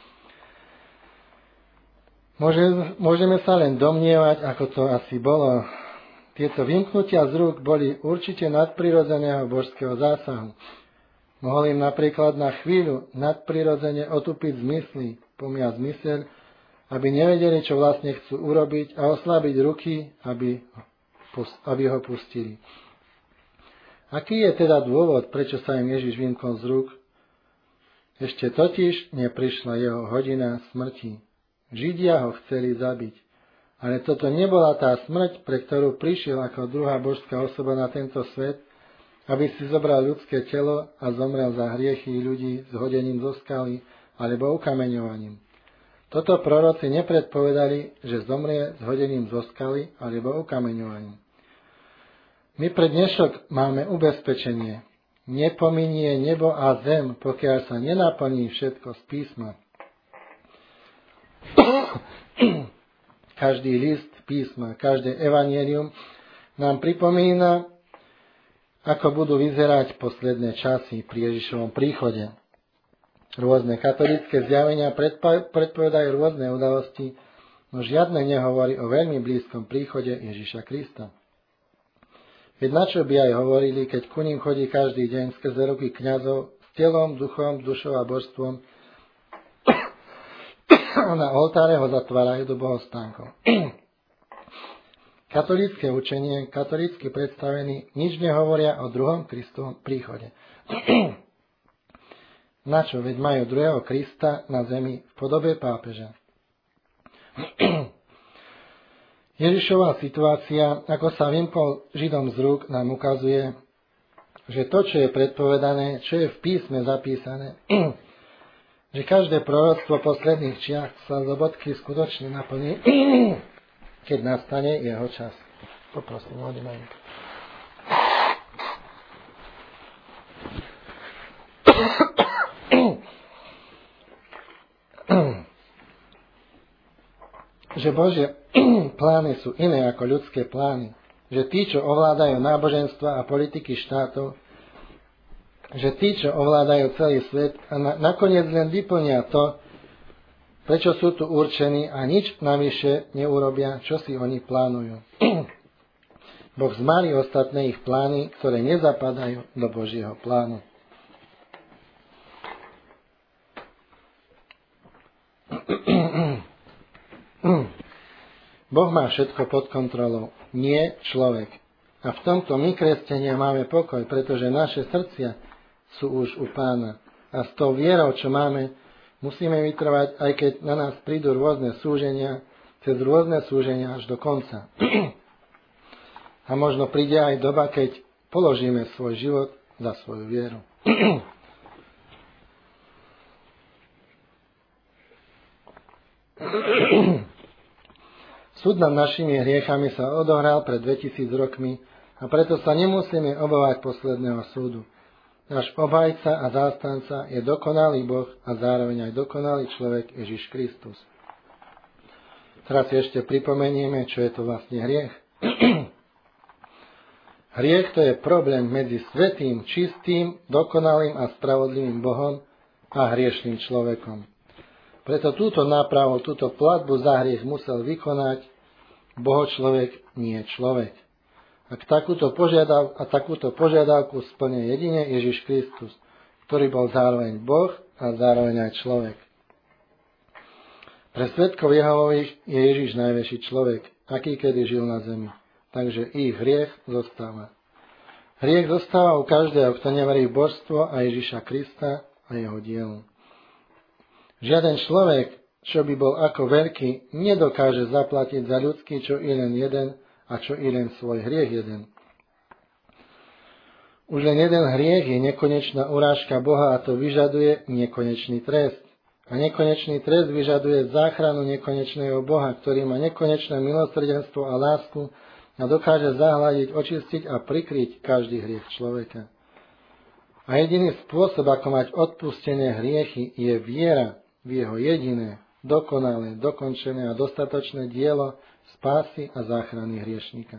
Môže, môžeme sa len domnievať, ako to asi bolo. Tieto vymknutia z rúk boli určite nadprirodzeného božského zásahu. Mohol im napríklad na chvíľu nadprirodzene otupiť zmysly, pomia zmysel, aby nevedeli, čo vlastne chcú urobiť a oslabiť ruky, aby aby ho pustili. Aký je teda dôvod, prečo sa im Ježiš vymkol z rúk? Ešte totiž neprišla jeho hodina smrti. Židia ho chceli zabiť. Ale toto nebola tá smrť, pre ktorú prišiel ako druhá božská osoba na tento svet, aby si zobral ľudské telo a zomrel za hriechy ľudí s hodením zo skaly alebo ukameňovaním. Toto proroci nepredpovedali, že zomrie s hodením zo skaly alebo ukameňovaním. My pre dnešok máme ubezpečenie. Nepominie nebo a zem, pokiaľ sa nenaplní všetko z písma. Každý list písma, každé evanjelium nám pripomína, ako budú vyzerať posledné časy pri Ježišovom príchode. Rôzne katolícke zjavenia predpovedajú rôzne udalosti, no žiadne nehovorí o veľmi blízkom príchode Ježiša Krista. Veď na čo by aj hovorili, keď ku ním chodí každý deň skrze ruky kňazov s telom, duchom, dušou a božstvom a na oltáre ho zatvárajú do bohostánkov. Katolícke učenie, katolícky predstavení nič nehovoria o druhom Kristovom príchode. Na čo? Veď majú druhého Krista na zemi v podobe pápeža. Ježišová situácia, ako sa vymkol Židom z rúk, nám ukazuje, že to, čo je predpovedané, čo je v písme zapísané, že každé proroctvo posledných čiach sa z bodky skutočne naplní, keď nastane jeho čas. Poprosím, hodím aj. Že Božie plány sú iné ako ľudské plány. Že tí, čo ovládajú náboženstva a politiky štátov, že tí, čo ovládajú celý svet a na, nakoniec len vyplnia to, prečo sú tu určení a nič navyše neurobia, čo si oni plánujú. Boh zmarí ostatné ich plány, ktoré nezapadajú do Božieho plánu. Boh má všetko pod kontrolou, nie človek. A v tomto my, kresťania, máme pokoj, pretože naše srdcia sú už u Pána. A s tou vierou, čo máme, musíme vytrvať, aj keď na nás prídu rôzne súženia, cez rôzne súženia až do konca. A možno príde aj doba, keď položíme svoj život za svoju vieru. Súd nad našimi hriechami sa odohral pred dvetisíc rokmi a preto sa nemusíme obávať posledného súdu. Náš obhajca a zástanca je dokonalý Boh a zároveň aj dokonalý človek Ježiš Kristus. Teraz si ešte pripomenieme, čo je to vlastne hriech. Hriech to je problém medzi svätým, čistým, dokonalým a spravodlivým Bohom a hriešným človekom. Preto túto nápravu, túto platbu za hriech musel vykonať Boho človek, nie človek. Ak takúto požiadav, a takúto požiadavku splne jedine Ježiš Kristus, ktorý bol zároveň Boh a zároveň aj človek. Pre svedkov Jehovových je Ježiš najväčší človek, aký kedy žil na zemi. Takže ich hriech zostáva. Hriech zostáva u každého, kto neverí v božstvo a Ježiša Krista a jeho dielu. Žiaden človek, čo by bol ako veľký, nedokáže zaplatiť za ľudský, čo i len jeden a čo i len svoj hriech jeden. Už len jeden hriech je nekonečná urážka Boha a to vyžaduje nekonečný trest. A nekonečný trest vyžaduje záchranu nekonečného Boha, ktorý má nekonečné milosrdenstvo a lásku a dokáže zahľadiť, očistiť a prikryť každý hriech človeka. A jediný spôsob, ako mať odpustené hriechy, je viera v jeho jediné, dokonalé, dokončené a dostatočné dielo spásy a záchrany hriešnika.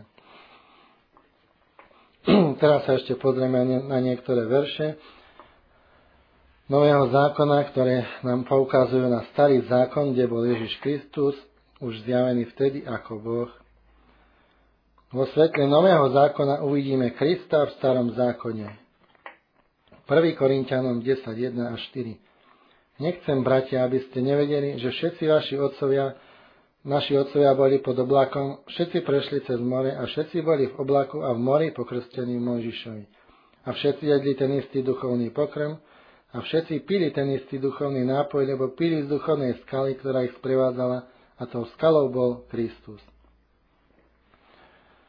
Teraz sa ešte pozrieme na niektoré verše Nového zákona, ktoré nám poukazujú na starý zákon, kde bol Ježiš Kristus už zjavený vtedy ako Boh. Vo svetle Nového zákona uvidíme Krista v starom zákone. prvý Korinťanom desať, jeden až štyri. Nechcem, bratia, aby ste nevedeli, že všetci vaši otcovia, naši otcovia boli pod oblakom, všetci prešli cez more a všetci boli v oblaku a v mori pokrstení Mojžišovi. A všetci jedli ten istý duchovný pokrm a všetci pili ten istý duchovný nápoj, lebo pili z duchovnej skaly, ktorá ich sprevádzala, a tou skalou bol Kristus.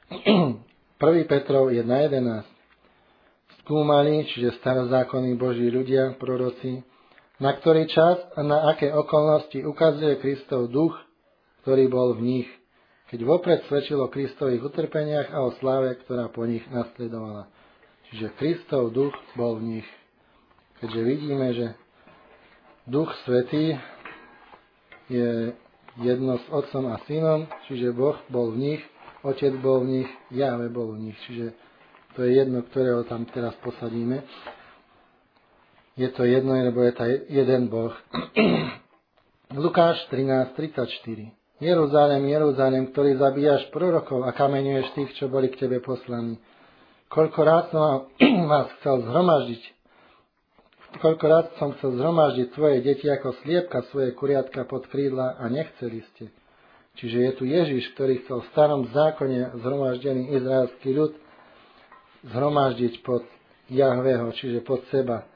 prvý Petrov jedna jedenásť. Skúmali, čiže starozákonní Boží ľudia, proroci, na ktorý čas a na aké okolnosti ukazuje Kristov duch, ktorý bol v nich, keď vopred svedčil o Kristových utrpeniach a o sláve, ktorá po nich nasledovala. Čiže Kristov duch bol v nich. Keďže vidíme, že Duch Svätý je jedno s Otcom a Synom, čiže Boh bol v nich, Otec bol v nich, Jahve bol v nich. Čiže to je jedno, ktorého tam teraz posadíme. Je to jedno, lebo je to jeden Boh. Lukáš trinásť tridsaťštyri. Jeruzalém, Jeruzalém, ktorý zabíjaš prorokov a kameňuješ tých, čo boli k tebe poslaní. Koľko rád som vás chcel zhromaždiť, koľko rád som chcel zhromaždiť tvoje deti ako sliepka svoje kuriatka pod krídla a nechceli ste. Čiže je tu Ježiš, ktorý chcel v starom zákone zhromaždený izraelský ľud zhromaždiť pod Jahveho, čiže pod seba.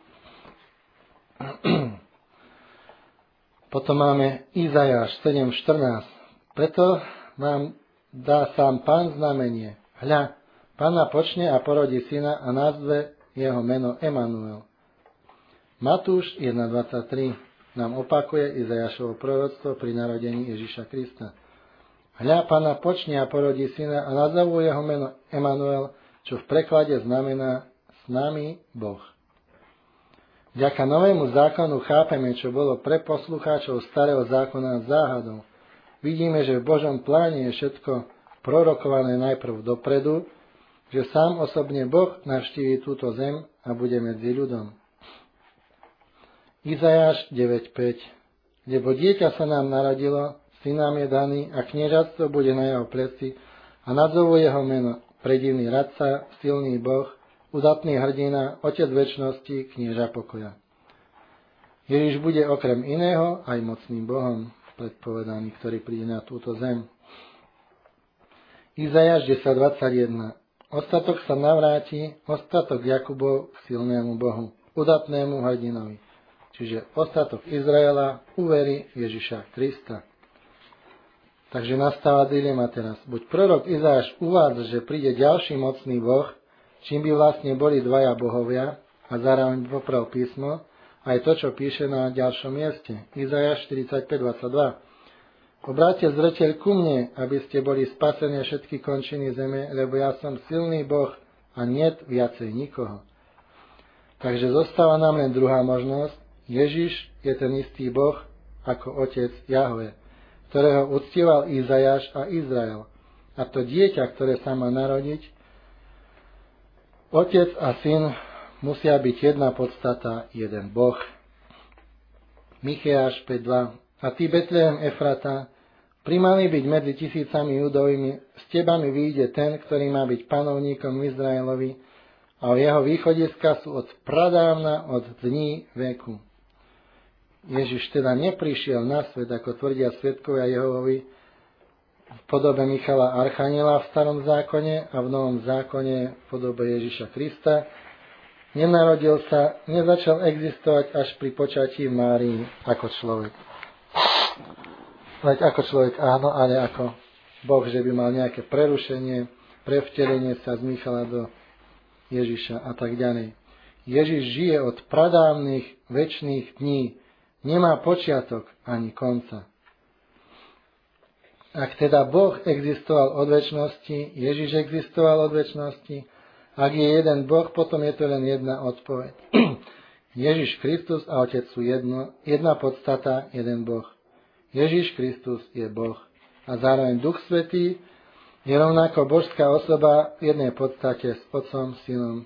Potom máme Izajáš sedem štrnásť. Preto vám dá sám Pán znamenie. Hľa, Panna počne a porodí syna a nazve jeho meno Emanuel. Matúš jedna dvadsaťtri nám opakuje Izajášovo proroctvo pri narodení Ježiša Krista. Hľa, Panna počne a porodí syna a nazvú jeho meno Emanuel, čo v preklade znamená s nami Boh. Vďaka novému zákonu chápeme, čo bolo pre poslucháčov starého zákona záhadou. Vidíme, že v Božom pláne je všetko prorokované najprv dopredu, že sám osobne Boh navštíví túto zem a bude medzi ľudom. Izajáš deväť päť. Lebo dieťa sa nám narodilo, syn nám je daný a kniežatstvo bude na jeho pleci a nadzvú jeho meno predivný radca, silný Boh, udatný hrdina, otec večnosti, knieža pokoja. Ježiš bude okrem iného aj mocným Bohom predpovedaný, ktorý príde na túto zem. Izajáš desať dvadsaťjeden. Ostatok sa navráti, ostatok Jakubov k silnému Bohu, udatnému hrdinovi. Čiže ostatok Izraela uverí Ježiša Krista. Takže nastáva dilema teraz. Buď prorok Izajáš uvádza, že príde ďalší mocný Boh, čím by vlastne boli dvaja bohovia, a zároveň poprel písmo, aj to, čo píše na ďalšom mieste. Izajáš štyridsaťpäť dvadsaťdva. Obráťte zreteľ ku mne, aby ste boli spasení všetky končiny zeme, lebo ja som silný Boh a niet viacej nikoho. Takže zostáva nám len druhá možnosť. Ježiš je ten istý Boh ako otec Jahve, ktorého uctieval Izajáš a Izrael. A to dieťa, ktoré sa má narodiť, otec a syn musia byť jedna podstata, jeden Boh. Micheáš päť dva. A ty, Betlehem Efrata, primaný byť medzi tisícami judovými, s teba mi vyjde ten, ktorý má byť panovníkom Izraelovi, a jeho východiska sú od pradávna, od dní veku. Ježiš teda neprišiel na svet, ako tvrdia svedkovia Jehovovi, v podobe Michala Archaniela v starom zákone a v novom zákone v podobe Ježiša Krista. Nenarodil sa, nezačal existovať až pri počatí Márii ako človek. Veď ako človek áno, ale ako Boh, že by mal nejaké prerušenie, prevtelenie sa z Michala do Ježiša a tak ďalej. Ježiš žije od pradávnych večných dní, nemá počiatok ani konca. Ak teda Boh existoval od večnosti, Ježiš existoval od večnosti, ak je jeden Boh, potom je to len jedna odpoveď. Ježiš Kristus a Otec sú jedno, jedna podstata, jeden Boh. Ježiš Kristus je Boh. A zároveň Duch Svätý je rovnako božská osoba v jednej podstate s Otcom, Synom.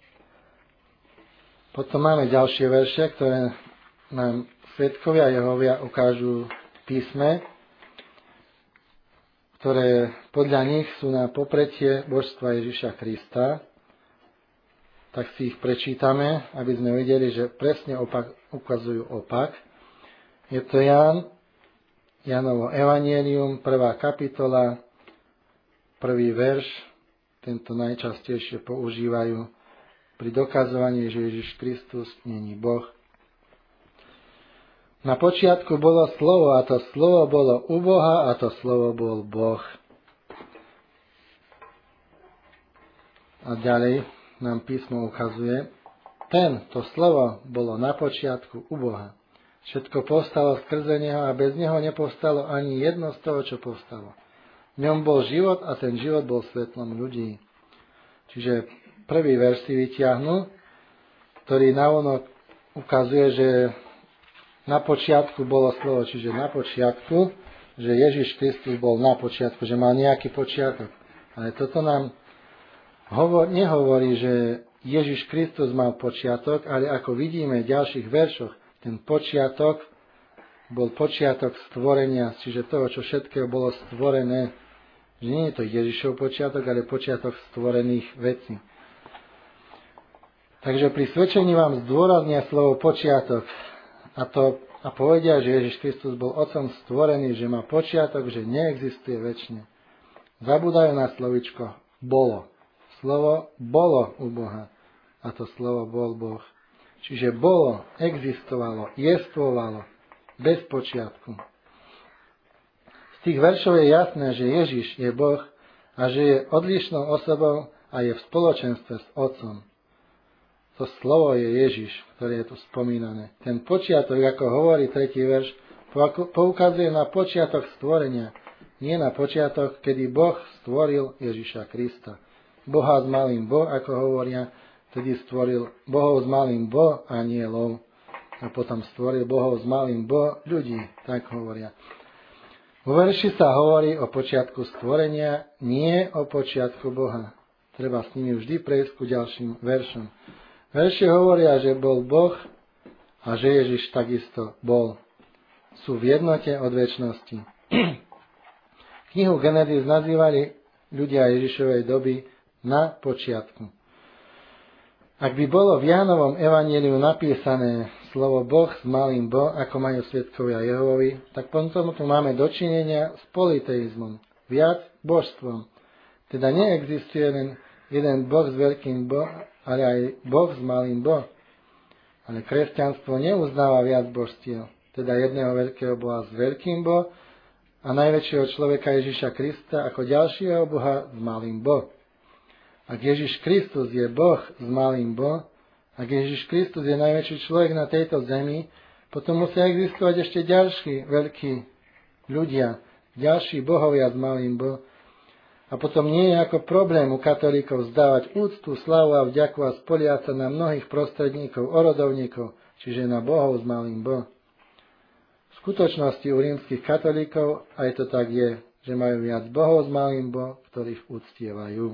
Potom máme ďalšie verše, ktoré nám svedkovia Jehovia ukážu v písme, ktoré podľa nich sú na popretie božstva Ježiša Krista. Tak si ich prečítame, aby sme videli, že presne opak, ukazujú opak. Je to Ján, Jánovo Evangelium, prvá kapitola, prvý verš. Tento najčastejšie používajú pri dokazovaní, že Ježiš Kristus není Boh. Na počiatku bolo slovo, a to slovo bolo u Boha, a to slovo bol Boh. A ďalej nám písmo ukazuje, ten, to slovo, bolo na počiatku u Boha. Všetko povstalo skrze neho a bez neho nepovstalo ani jedno z toho, čo povstalo. V ňom bol život a ten život bol svetlom ľudí. Čiže prvý verš si vytiahnu, ktorý navonok ukazuje, že na počiatku bolo slovo, čiže na počiatku, že Ježiš Kristus bol na počiatku, že mal nejaký počiatok. Ale toto nám hovor, nehovorí, že Ježiš Kristus mal počiatok, ale ako vidíme v ďalších veršoch, ten počiatok bol počiatok stvorenia, čiže toho, čo všetkého bolo stvorené. Že nie je to Ježišov počiatok, ale počiatok stvorených vecí. Takže pri svedčení vám zdôraznia slovo počiatok a, to, a povedia, že Ježiš Kristus bol otcom stvorený, že má počiatok, že neexistuje večne. Zabúdajú na slovičko bolo. Slovo bolo u Boha a to slovo bol Boh. Čiže bolo, existovalo, jestvovalo, bez počiatku. Z tých veršov je jasné, že Ježiš je Boh a že je odlišnou osobou a je v spoločenstve s Otcom. To slovo je Ježiš, ktoré je tu spomínané. Ten počiatok, ako hovorí tretí verš, poukazuje na počiatok stvorenia, nie na počiatok, kedy Boh stvoril Ježiša Krista. Boha s malým Bo, ako hovoria, tedy stvoril Bohov s malým Bo anielov a potom stvoril Bohov s malým Bo ľudí, tak hovoria. Vo verši sa hovorí o počiatku stvorenia, nie o počiatku Boha. Treba s nimi vždy prejsť ku ďalším veršom. Verši hovoria, že bol Boh a že Ježiš takisto bol. Sú v jednote od večnosti. Knihu Genesis nazývali ľudia Ježišovej doby na počiatku. Ak by bolo v Jánovom evanjeliu napísané slovo Boh s malým Bo, ako majú svedkovia Jehovovi, tak potom tu máme dočinenia s politeizmom, viac božstvom. Teda neexistuje len jeden Boh s veľkým Bo, ale aj Boh s malým Bo. Ale kresťanstvo neuznáva viac božstiev, teda jedného veľkého Boha s veľkým Bo a najväčšieho človeka Ježiša Krista ako ďalšieho Boha s malým Bo. Ak Ježiš Kristus je Boh s malým Bo, ak Ježiš Kristus je najväčší človek na tejto zemi, potom musia existovať ešte ďalší veľkí ľudia, ďalší bohovia s malým Bo. A potom nie je ako problém u katolíkov zdávať úctu, slavu a vďaku a spoliať sa na mnohých prostredníkov, orodovníkov, čiže na bohov s malým Bo. V skutočnosti u rímskych katolíkov aj to tak je, že majú viac bohov s malým Bo, ktorých uctievajú.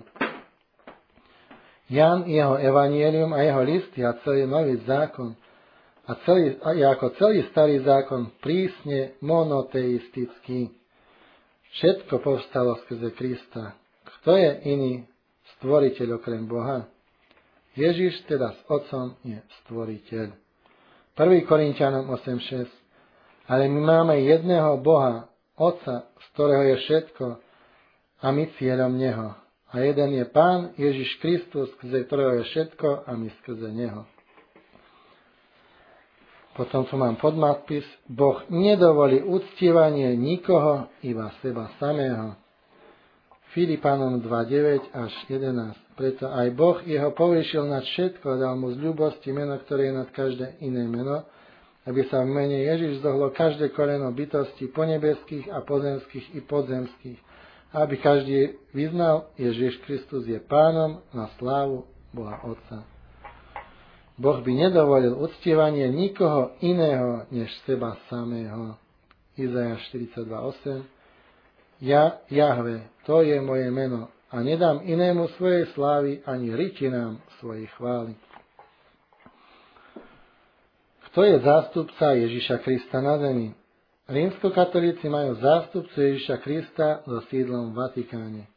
Ján, jeho evanjelium a jeho listy a celý nový zákon a, celý, a ako celý starý zákon prísne monoteistický. Všetko povstalo skrze Krista. Kto je iný stvoriteľ okrem Boha? Ježiš teda s Otcom je stvoriteľ. prvý Korinťanom osem šesť. Ale my máme jedného Boha, Otca, z ktorého je všetko a my cieľom Neho. A jeden je Pán Ježiš Kristus, skrze ktorého je všetko a my skrze Neho. Potom tu mám podmadpis. Boh nedovolí uctievanie nikoho, iba seba samého. Filipanom dva deväť až jedenásť. Preto aj Boh jeho povýšil nad všetko a dal mu z ľúbosti meno, ktoré je nad každé iné meno, aby sa v mene Ježiš zohlo každé koleno bytosti ponebeských a pozemských i podzemských. Aby každý vyznal, Ježiš Kristus je Pánom na slávu Boha Otca. Boh by nedovolil uctievanie nikoho iného, než seba samého. Izajáš štyridsaťdva osem. Ja, Jahve, to je moje meno, a nedám inému svojej slávy, ani rytinám svojej chvály. Kto je zástupca Ježiša Krista na zemi? Rímskokatolíci majú zástupcu Ježiša Krista so sídlom v Vatikáne.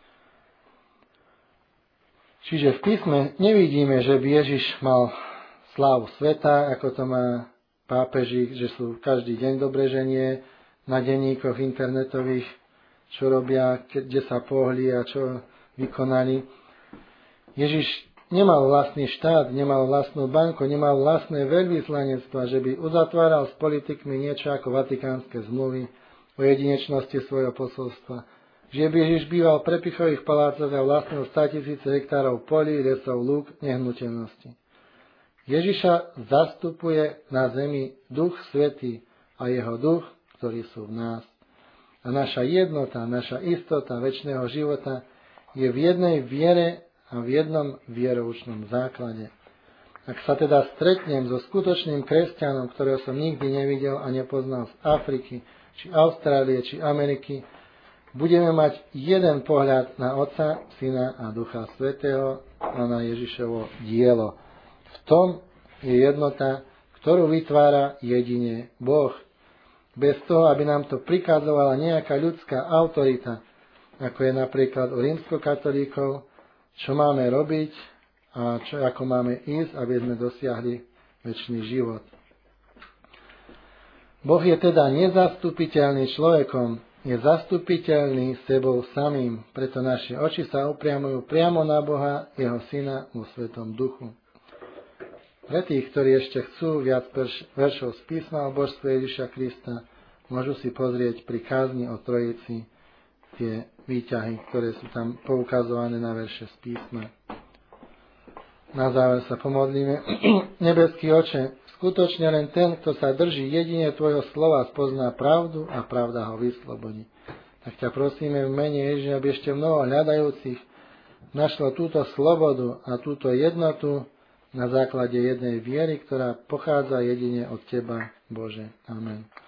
Čiže v písme nevidíme, že by Ježiš mal slávu sveta, ako to má pápeži, že sú každý deň dobreženie na denníkoch internetových, čo robia, kde sa pohli a čo vykonali. Ježiš nemal vlastný štát, nemal vlastnú banku, nemal vlastné veľvyslanectva, že by uzatváral s politikmi niečo ako vatikánske zmluvy o jedinečnosti svojho posolstva. že by Ježiš býval v prepichových palácoch a vlastnil státisíce hektárov polí, lesov, lúk, nehnuteľnosti. Ježiša zastupuje na zemi Duch Svätý a jeho duch, ktorí sú v nás. A naša jednota, naša istota večného života je v jednej viere a v jednom vieroučnom základe. Ak sa teda stretnem so skutočným kresťanom, ktorého som nikdy nevidel a nepoznal z Afriky, či Austrálie, či Ameriky, budeme mať jeden pohľad na Otca, Syna a Ducha Svätého a na Ježišovo dielo. V tom je jednota, ktorú vytvára jedine Boh. Bez toho, aby nám to prikazovala nejaká ľudská autorita, ako je napríklad u rímskokatolíkov, čo máme robiť a čo, ako máme ísť, aby sme dosiahli večný život. Boh je teda nezastupiteľný človekom, je zastupiteľný sebou samým, preto naše oči sa upriamujú priamo na Boha, jeho Syna vo Svetom Duchu. Pre tých, ktorí ešte chcú viac veršov z písma o božstve Ježiša Krista, môžu si pozrieť pri kázni o Trojici tie výťahy, ktoré sú tam poukazované na verše z písma. Na záver sa pomodlíme. Nebeský Oče, skutočne len ten, kto sa drží jedine Tvojho slova, spozná pravdu a pravda ho vyslobodí. Tak ťa prosíme v mene Ježiša, aby ešte mnoho hľadajúcich našlo túto slobodu a túto jednotu na základe jednej viery, ktorá pochádza jedine od Teba, Bože. Amen.